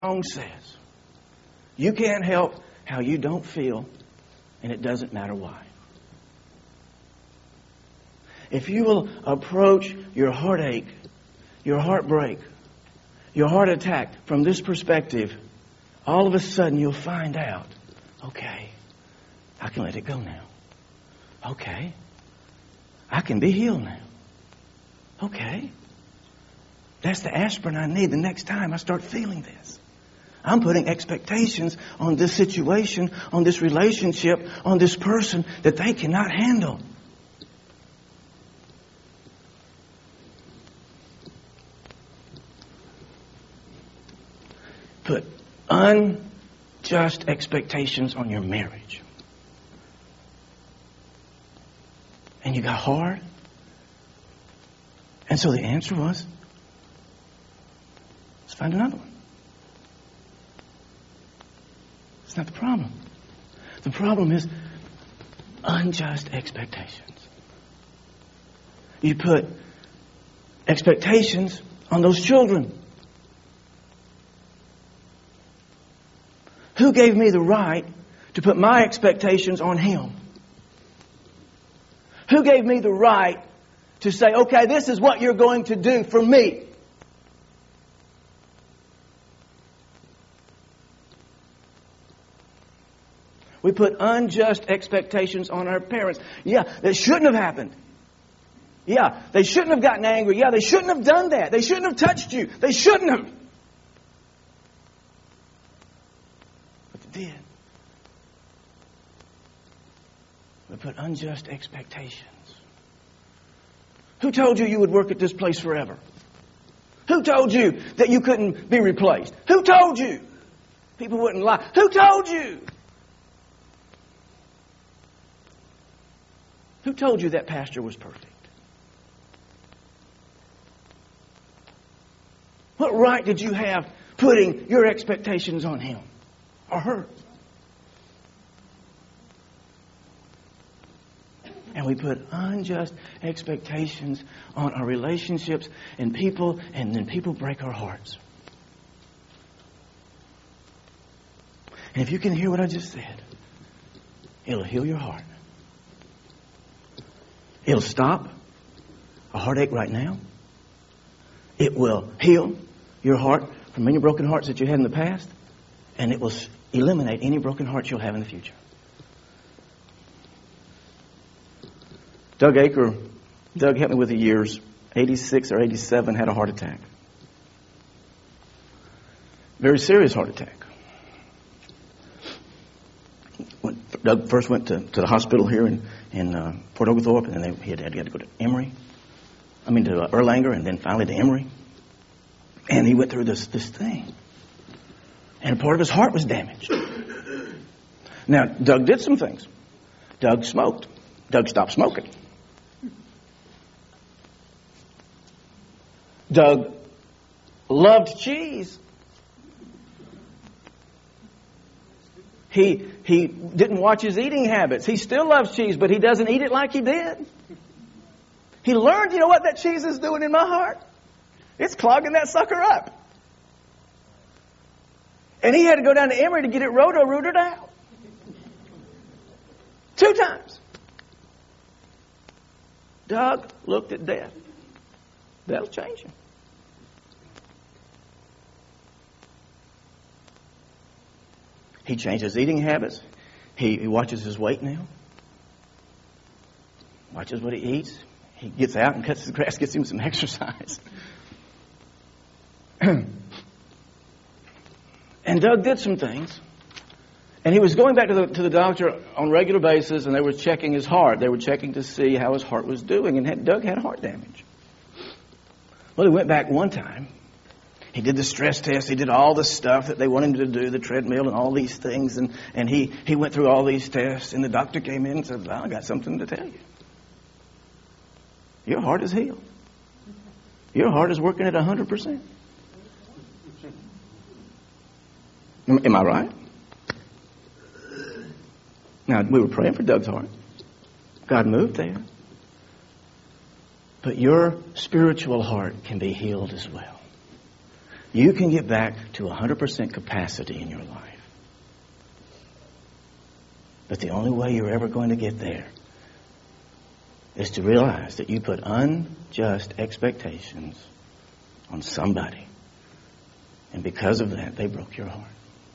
song says, you can't help how you don't feel, and it doesn't matter why. If you will approach your heartache, your heartbreak, your heart attack from this perspective, all of a sudden you'll find out, okay, I can let it go now. Okay, I can be healed now. Okay, that's the aspirin I need the next time I start feeling this. I'm putting expectations on this situation, on this relationship, on this person that they cannot handle. Put unjust expectations on your marriage. And you got hard. And so the answer was, let's find another one. It's not the problem. The problem is unjust expectations. You put expectations on those children. Who gave me the right to put my expectations on him? Who gave me the right to say, okay, this is what you're going to do for me? We put unjust expectations on our parents. Yeah, that shouldn't have happened. Yeah, they shouldn't have gotten angry. Yeah, they shouldn't have done that. They shouldn't have touched you. They shouldn't have. But they did. We put unjust expectations. Who told you you would work at this place forever? Who told you that you couldn't be replaced? Who told you? People wouldn't lie. Who told you? Who told you that pastor was perfect? What right did you have putting your expectations on him or her? And we put unjust expectations on our relationships and people, and then people break our hearts. And if you can hear what I just said, it'll heal your heart. It'll stop a heartache right now. It will heal your heart from any broken hearts that you had in the past. And it will eliminate any broken hearts you'll have in the future. Doug helped me with the years. 86 or 87, had a heart attack. Very serious heart attack. Doug first went to the hospital here in Port Oglethorpe, and then he had to go to to Erlanger, and then finally to Emory. And he went through this thing. And a part of his heart was damaged. Now, Doug did some things. Doug smoked. Doug stopped smoking. Doug loved cheese. He didn't watch his eating habits. He still loves cheese, but he doesn't eat it like he did. He learned, you know what that cheese is doing in my heart? It's clogging that sucker up. And he had to go down to Emory to get it roto-rooted out. 2 times. Doug looked at death. That'll change him. He changed his eating habits. He watches his weight now. Watches what he eats. He gets out and cuts the grass, gets him some exercise. And Doug did some things. And he was going back to the doctor on a regular basis, and they were checking his heart. They were checking to see how his heart was doing. And Doug had heart damage. Well, he went back one time. He did the stress test. He did all the stuff that they wanted him to do, the treadmill and all these things. And he went through all these tests. And the doctor came in and said, well, I got something to tell you. Your heart is healed. Your heart is working at 100%. Am I right? Now, we were praying for Doug's heart. God moved there. But your spiritual heart can be healed as well. you can get back to 100% capacity in your life. But the only way you're ever going to get there is to realize that you put unjust expectations on somebody. And because of that, they broke your heart.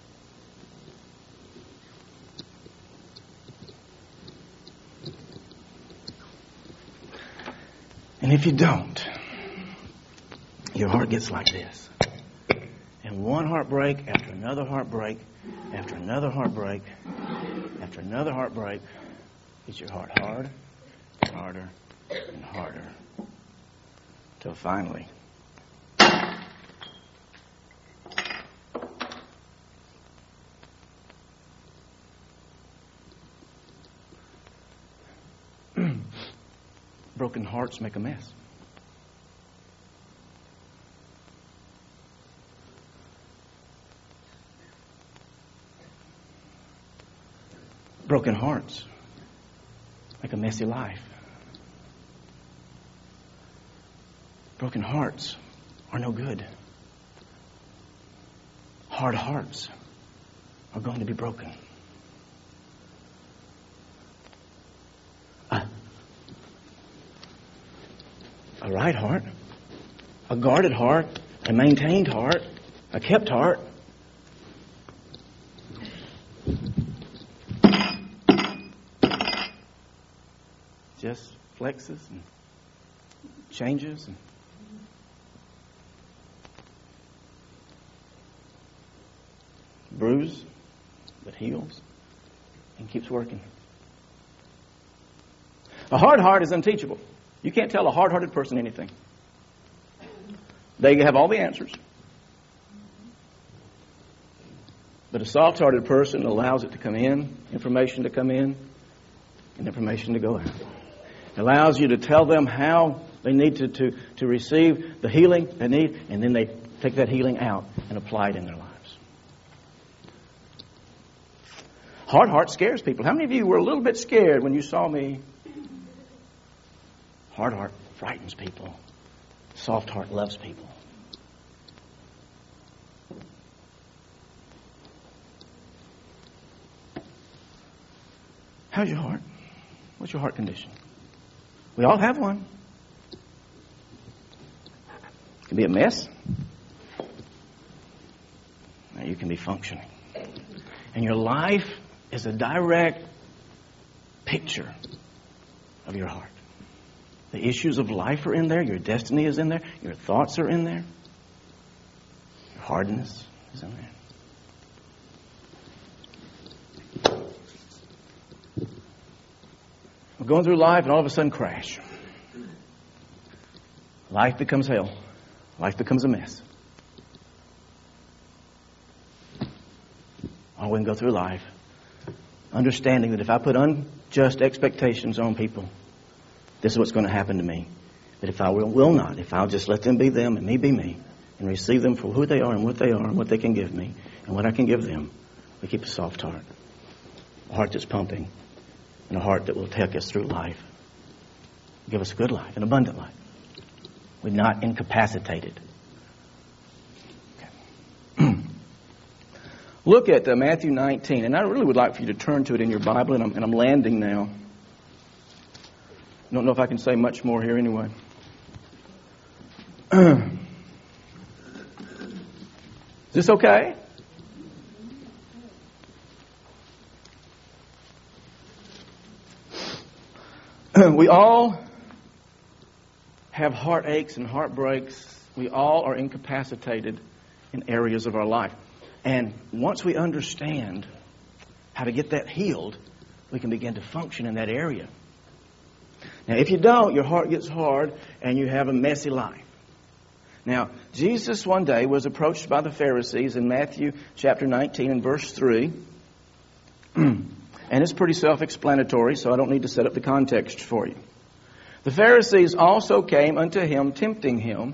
And if you don't, your heart gets like this. And one heartbreak after another heartbreak, after another heartbreak, after another heartbreak, hits your heart hard, harder, and harder. Till finally, broken hearts make a mess. Broken hearts make a messy life. Broken hearts are no good. Hard hearts are going to be broken. A right heart, a guarded heart, a maintained heart, a kept heart. Just flexes and changes and bruises, but heals and keeps working. A hard heart is unteachable. You can't tell a hard-hearted person anything. They have all the answers. But a soft-hearted person allows it to come in, information to come in, and information to go out. It allows you to tell them how they need to receive the healing they need, and then they take that healing out and apply it in their lives. Hard heart scares people. How many of you were a little bit scared when you saw me? Hard heart frightens people. Soft heart loves people. How's your heart? What's your heart condition? We all have one. It can be a mess. Now you can be functioning. And your life is a direct picture of your heart. The issues of life are in there. Your destiny is in there. Your thoughts are in there. Your hardness is in there. We're going through life and all of a sudden crash. Life becomes hell. Life becomes a mess. Or we can go through life understanding that if I put unjust expectations on people, this is what's going to happen to me. But if I will not, if I'll just let them be them and me be me, and receive them for who they are and what they are and what they can give me and what I can give them, we keep a soft heart. A heart that's pumping, and a heart that will take us through life. Give us a good life, an abundant life. We're not incapacitated. Okay. Look at Matthew 19, and I really would like for you to turn to it in your Bible, and I'm landing now. I don't know if I can say much more here anyway. Is this okay? We all have heartaches and heartbreaks. We all are incapacitated in areas of our life. And once we understand how to get that healed, we can begin to function in that area. Now, if you don't, your heart gets hard and you have a messy life. Now, Jesus one day was approached by the Pharisees in Matthew chapter 19 and verse 3. And it's pretty self-explanatory, so I don't need to set up the context for you. The Pharisees also came unto him, tempting him,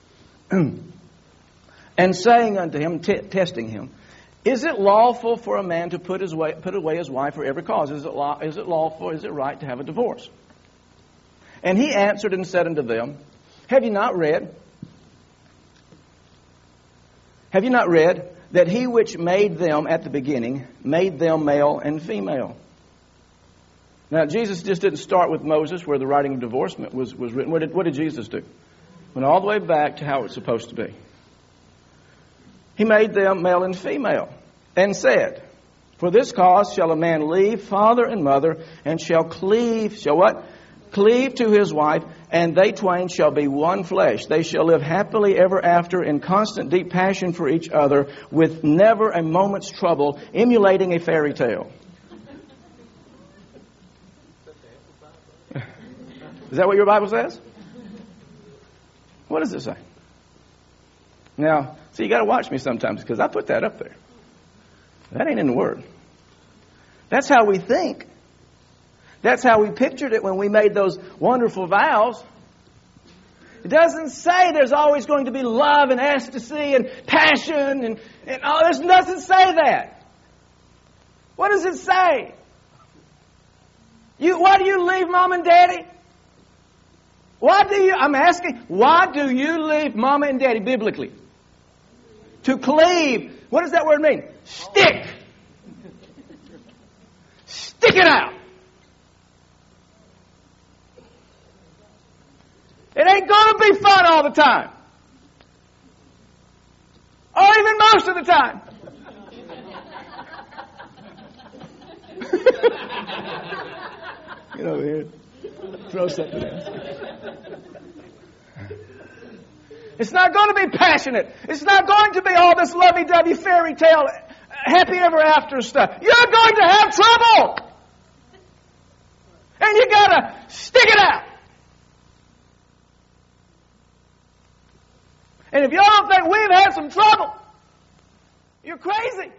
and saying unto him, testing him, is it lawful for a man to put away his wife for every cause? Is it lawful, is it right to have a divorce? And he answered and said unto them, have you not read Have you not read that He which made them at the beginning made them male and female? Now, Jesus just didn't start with Moses where the writing of divorce was written. What did Jesus do? Went all the way back to how it's supposed to be. He made them male and female and said, "For this cause shall a man leave father and mother and shall what? Cleave to his wife, and they twain shall be one flesh. They shall live happily ever after in constant deep passion for each other with never a moment's trouble, emulating a fairy tale." Is that what your Bible says? What does it say? Now, see, you got to watch me sometimes because I put that up there. That ain't in the Word. That's how we think. That's how we pictured it when we made those wonderful vows. It doesn't say there's always going to be love and ecstasy and passion and all. It doesn't say that. What does it say? Why do you leave mom and daddy? I'm asking, why do you leave mama and daddy biblically? To cleave. What does that word mean? Stick. Stick it out. It ain't going to be fun all the time. Or even most of the time. Get over here. Throw something else. It's not going to be passionate. It's not going to be all this lovey-dovey fairy tale, happy ever after stuff. You're going to have trouble. And you got to stick it out. And if y'all don't think we've had some trouble, you're crazy.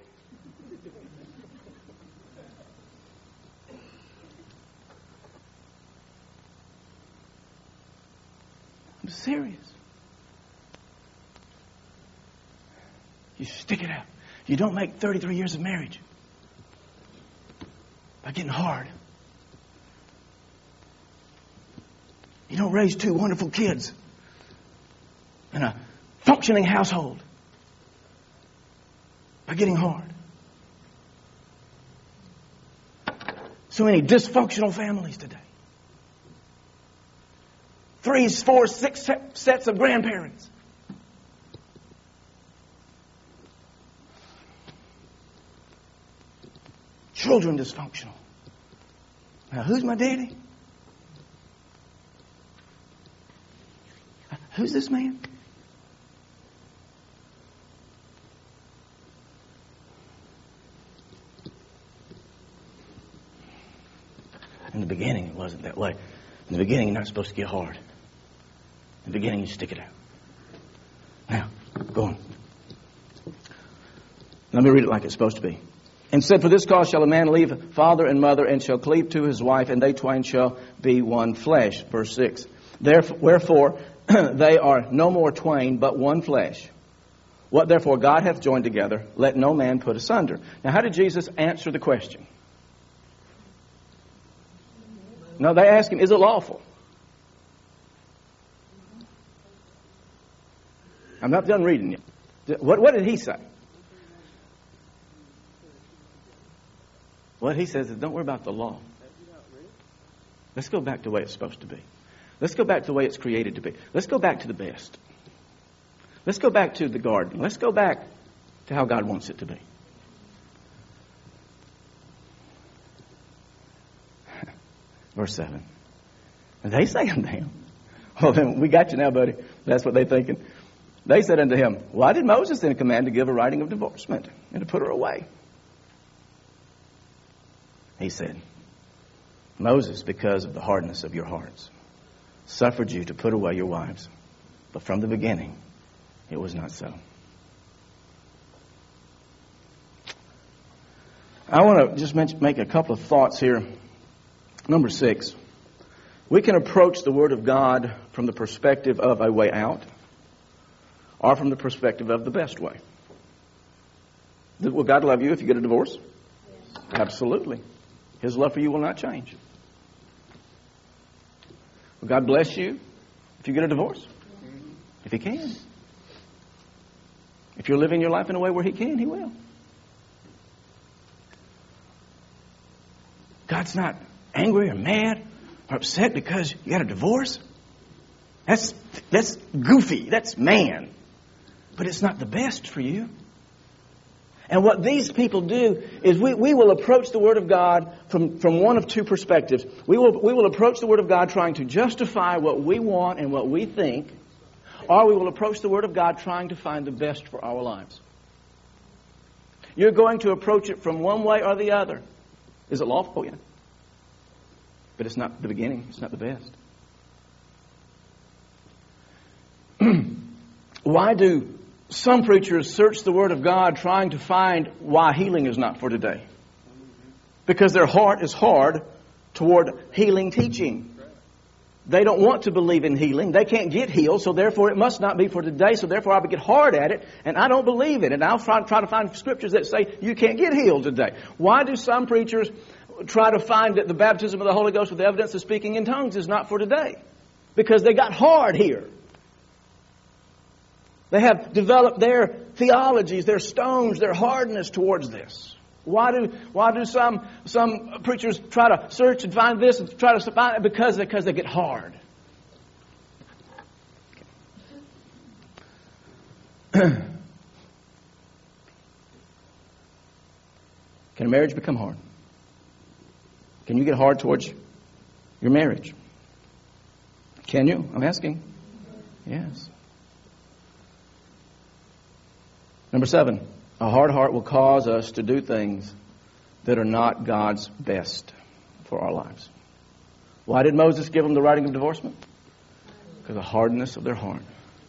I'm serious. You stick it out. You don't make 33 years of marriage by getting hard. You don't raise 2 wonderful kids in a functioning household by getting hard. So many dysfunctional families today. 3, 4, 6 sets of grandparents. Children dysfunctional. Now, who's my daddy? Who's this man? In the beginning, it wasn't that way. In the beginning, you're not supposed to get hard. In the beginning, you stick it out. Now, go on. Let me read it like it's supposed to be. And said, "For this cause shall a man leave father and mother, and shall cleave to his wife, and they twain shall be one flesh." Verse 6. "Wherefore they are no more twain, but one flesh. What therefore God hath joined together, let no man put asunder." Now, how did Jesus answer the question? No, they asked him, is it lawful? I'm not done reading yet. What did he say? What he says is, don't worry about the law. Let's go back to the way it's supposed to be. Let's go back to the way it's created to be. Let's go back to the best. Let's go back to the garden. Let's go back to how God wants it to be. Verse 7. And they say unto him, well, then we got you now, buddy. That's what they're thinking. They said unto him, why did Moses then command to give a writing of divorcement and to put her away? He said, Moses, because of the hardness of your hearts, suffered you to put away your wives. But from the beginning, it was not so. I want to just make a couple of thoughts here. Number 6, we can approach the Word of God from the perspective of a way out or from the perspective of the best way. Will God love you if you get a divorce? Yes. Absolutely. His love for you will not change. Will God bless you if you get a divorce? If He can. If you're living your life in a way where He can, He will. God's not angry or mad or upset because you got a divorce. That's goofy. That's man. But it's not the best for you. And what these people do is we will approach the Word of God from one of two perspectives. We will approach the Word of God trying to justify what we want and what we think, or we will approach the Word of God trying to find the best for our lives. You're going to approach it from one way or the other. Is it lawful? Yeah. But it's not the beginning. It's not the best. Why do some preachers search the Word of God trying to find why healing is not for today? Because their heart is hard toward healing teaching. They don't want to believe in healing. They can't get healed, so therefore it must not be for today, so therefore I get hard at it, and I don't believe it. And I'll try to find scriptures that say you can't get healed today. Why do some preachers try to find that the baptism of the Holy Ghost with the evidence of speaking in tongues is not for today? Because they got hard here. They have developed their theologies, their stones, their hardness towards this. Why do some preachers try to search and find this and try to find it? Because they get hard. Can a marriage become hard? Can you get hard towards your marriage? Can you? I'm asking. Yes. Number 7, a hard heart will cause us to do things that are not God's best for our lives. Why did Moses give them the writing of divorcement? Because of the hardness of their heart.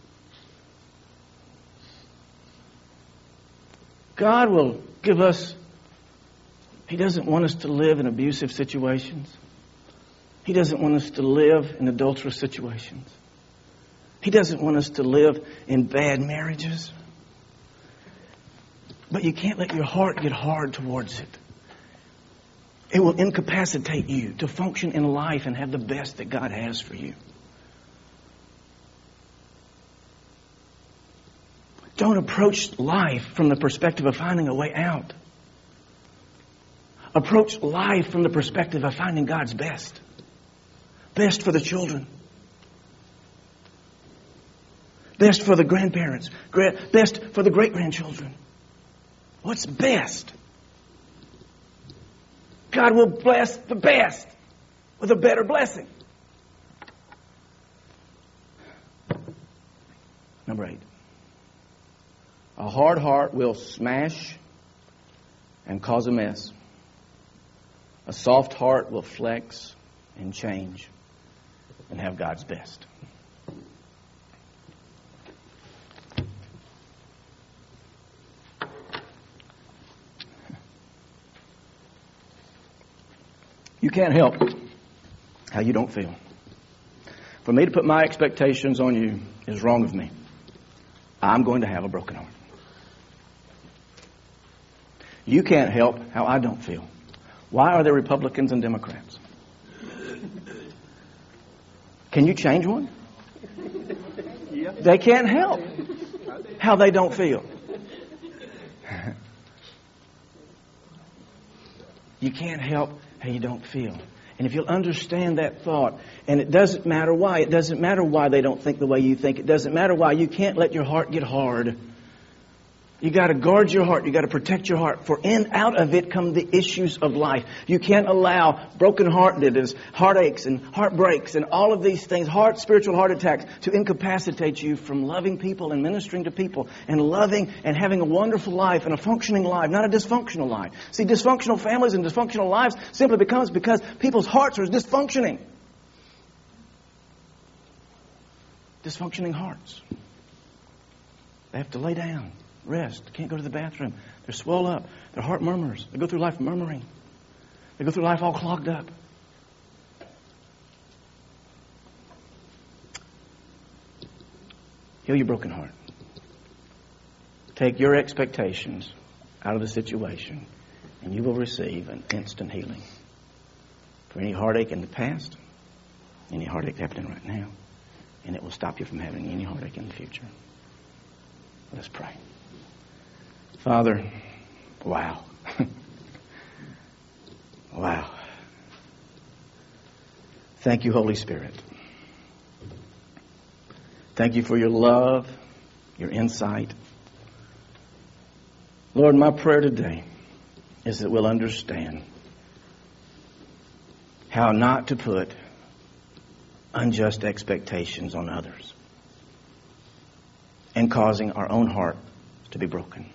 God will give us, He doesn't want us to live in abusive situations. He doesn't want us to live in adulterous situations. He doesn't want us to live in bad marriages. But you can't let your heart get hard towards it. It will incapacitate you to function in life and have the best that God has for you. Don't approach life from the perspective of finding a way out. Approach life from the perspective of finding God's best. Best for the children. Best for the grandparents. Best for the great-grandchildren. What's best? God will bless the best with a better blessing. Number 8. A hard heart will smash and cause a mess. A soft heart will flex and change and have God's best. You can't help how you don't feel. For me to put my expectations on you is wrong of me. I'm going to have a broken heart. You can't help how I don't feel. Why are there Republicans and Democrats? Can you change one? They can't help how they don't feel. You can't help how you don't feel. And if you'll understand that thought, and it doesn't matter why. It doesn't matter why they don't think the way you think. It doesn't matter why. You can't let your heart get hard. You got to guard your heart. You got to protect your heart. For out of it come the issues of life. You can't allow brokenheartedness, heartaches and heartbreaks and all of these things, spiritual heart attacks, to incapacitate you from loving people and ministering to people and loving and having a wonderful life and a functioning life, not a dysfunctional life. See, dysfunctional families and dysfunctional lives simply becomes because people's hearts are dysfunctioning. Dysfunctioning hearts. They have to lay down. Rest. Can't go to the bathroom. They're swell up. Their heart murmurs. They go through life murmuring. They go through life all clogged up. Heal your broken heart. Take your expectations out of the situation, and you will receive an instant healing. For any heartache in the past, any heartache happening right now, and it will stop you from having any heartache in the future. Let's pray. Father, wow. Wow. Thank you, Holy Spirit. Thank you for your love, your insight. Lord, my prayer today is that we'll understand how not to put unjust expectations on others and causing our own heart to be broken.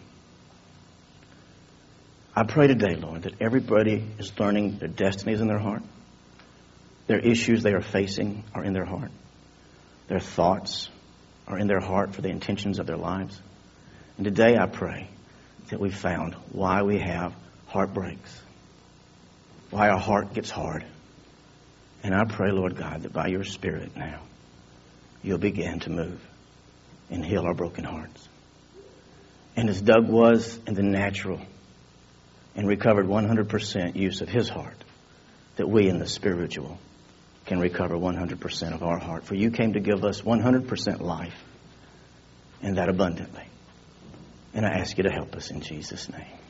I pray today, Lord, that everybody is learning their destinies in their heart. Their issues they are facing are in their heart. Their thoughts are in their heart for the intentions of their lives. And today I pray that we've found why we have heartbreaks, why our heart gets hard. And I pray, Lord God, that by your Spirit now, you'll begin to move and heal our broken hearts. And as Doug was in the natural and recovered 100% use of his heart, that we in the spiritual can recover 100% of our heart. For you came to give us 100% life, and that abundantly. And I ask you to help us in Jesus' name.